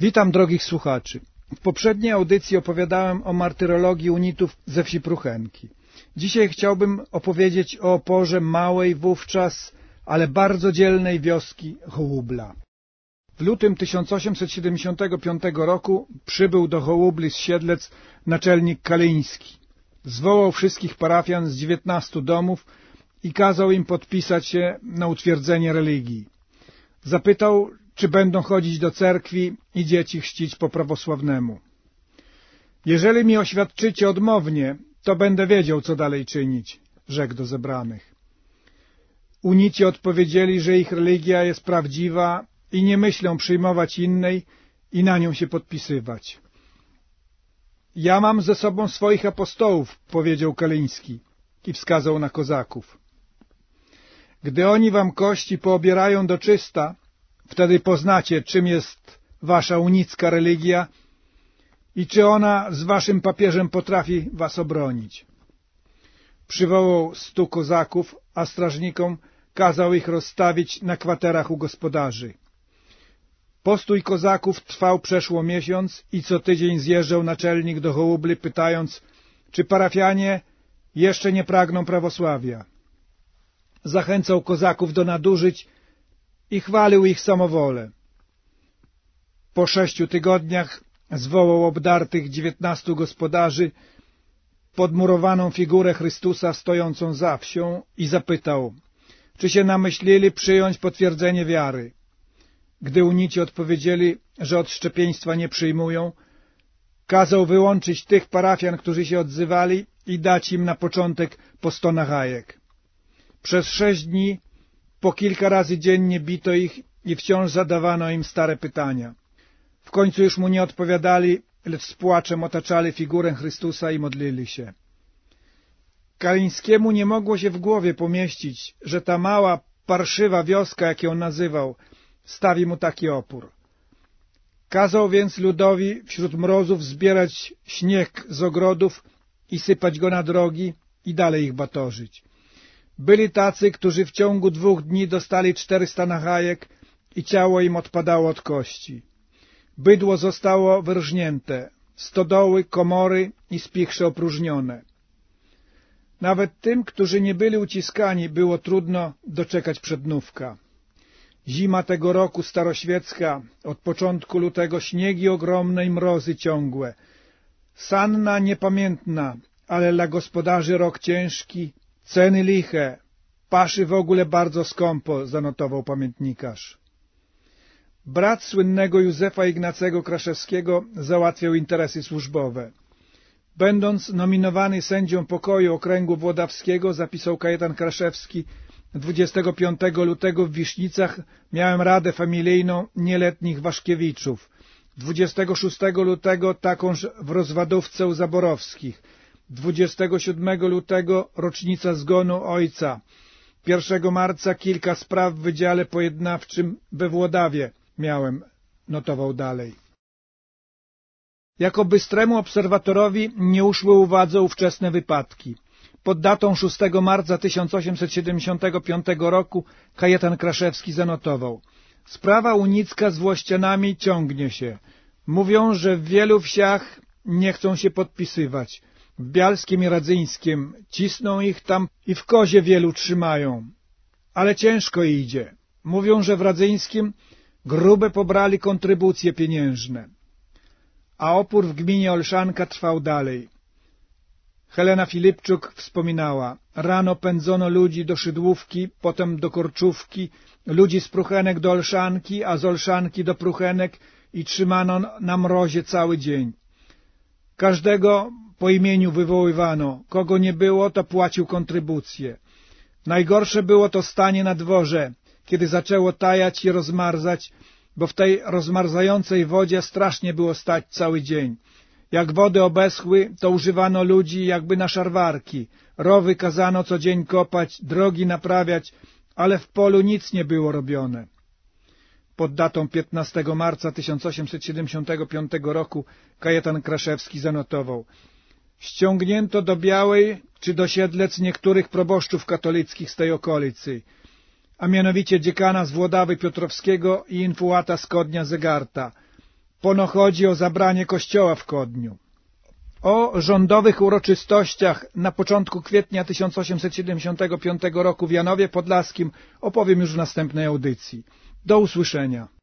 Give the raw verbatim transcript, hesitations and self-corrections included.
Witam drogich słuchaczy. W poprzedniej audycji opowiadałem o martyrologii unitów ze wsi Pruchenki. Dzisiaj chciałbym opowiedzieć o oporze małej wówczas, ale bardzo dzielnej wioski Hołubla. W lutym tysiąc osiemset siedemdziesiątego piątego roku przybył do Hołubli z Siedlec naczelnik Kaleński. Zwołał wszystkich parafian z dziewiętnastu domów i kazał im podpisać się na utwierdzenie religii. Zapytał, czy będą chodzić do cerkwi i dzieci chrzcić po prawosławnemu. Jeżeli mi oświadczycie odmownie, to będę wiedział, co dalej czynić, rzekł do zebranych. Unici odpowiedzieli, że ich religia jest prawdziwa i nie myślą przyjmować innej i na nią się podpisywać. Ja mam ze sobą swoich apostołów, powiedział Kaleński i wskazał na kozaków. Gdy oni wam kości poobierają do czysta, wtedy poznacie, czym jest wasza unicka religia i czy ona z waszym papieżem potrafi was obronić. Przywołał stu kozaków, a strażnikom kazał ich rozstawić na kwaterach u gospodarzy. Postój kozaków trwał przeszło miesiąc i co tydzień zjeżdżał naczelnik do Hołubli, pytając, czy parafianie jeszcze nie pragną prawosławia. Zachęcał kozaków do nadużyć i chwalił ich samowolę. Po sześciu tygodniach zwołał obdartych dziewiętnastu gospodarzy pod murowaną figurę Chrystusa stojącą za wsią i zapytał, czy się namyślili przyjąć potwierdzenie wiary. Gdy unici odpowiedzieli, że odszczepieństwa nie przyjmują, kazał wyłączyć tych parafian, którzy się odzywali i dać im na początek po sto nachajek. Przez sześć dni po kilka razy dziennie bito ich i wciąż zadawano im stare pytania. W końcu już mu nie odpowiadali, lecz z płaczem otaczali figurę Chrystusa i modlili się. Kaleńskiemu nie mogło się w głowie pomieścić, że ta mała, parszywa wioska, jak ją nazywał, stawi mu taki opór. Kazał więc ludowi wśród mrozów zbierać śnieg z ogrodów i sypać go na drogi i dalej ich batorzyć. Byli tacy, którzy w ciągu dwóch dni dostali czterysta nachajek i ciało im odpadało od kości. Bydło zostało wyrżnięte, stodoły, komory i spichrze opróżnione. Nawet tym, którzy nie byli uciskani, było trudno doczekać przednówka. Zima tego roku staroświecka, od początku lutego śniegi ogromne i mrozy ciągłe. Sanna niepamiętna, ale dla gospodarzy rok ciężki, ceny liche, paszy w ogóle bardzo skąpo, zanotował pamiętnikarz. Brat słynnego Józefa Ignacego Kraszewskiego załatwiał interesy służbowe. Będąc nominowany sędzią pokoju okręgu włodawskiego, zapisał Kajetan Kraszewski, dwudziestego piątego lutego w Wisznicach miałem radę familijną nieletnich Waszkiewiczów. dwudziestego szóstego lutego takąż w Rozwadówce u Zaborowskich. dwudziestego siódmego lutego rocznica zgonu ojca. pierwszego marca kilka spraw w Wydziale Pojednawczym we Włodawie miałem, notował dalej. Jako bystremu obserwatorowi nie uszły uwadze ówczesne wypadki. Pod datą szóstego marca tysiąc osiemset siedemdziesiątego piątego roku Kajetan Kraszewski zanotował: sprawa unicka z Włościanami ciągnie się. Mówią, że w wielu wsiach nie chcą się podpisywać. W Bialskiem i Radzyńskiem cisną ich tam i w Kozie wielu trzymają. Ale ciężko idzie. Mówią, że w Radzyńskim grube pobrali kontrybucje pieniężne. A opór w gminie Olszanka trwał dalej. Helena Filipczuk wspominała, rano pędzono ludzi do Szydłówki, potem do Korczówki, ludzi z Pruchenek do Olszanki, a z Olszanki do Pruchenek i trzymano na mrozie cały dzień. Każdego po imieniu wywoływano, kogo nie było, to płacił kontrybucję. Najgorsze było to stanie na dworze, kiedy zaczęło tajać i rozmarzać, bo w tej rozmarzającej wodzie strasznie było stać cały dzień. Jak wody obeschły, to używano ludzi jakby na szarwarki. Rowy kazano co dzień kopać, drogi naprawiać, ale w polu nic nie było robione. Pod datą piętnastego marca tysiąc osiemset siedemdziesiątego piątego roku Kajetan Kraszewski zanotował: ściągnięto do Białej czy do Siedlec niektórych proboszczów katolickich z tej okolicy, a mianowicie dziekana z Włodawy Piotrowskiego i infułata z Kodnia Zegarta. Pono chodzi o zabranie kościoła w Kodniu. O rządowych uroczystościach na początku kwietnia tysiąc osiemset siedemdziesiątego piątego roku w Janowie Podlaskim opowiem już w następnej audycji. Do usłyszenia.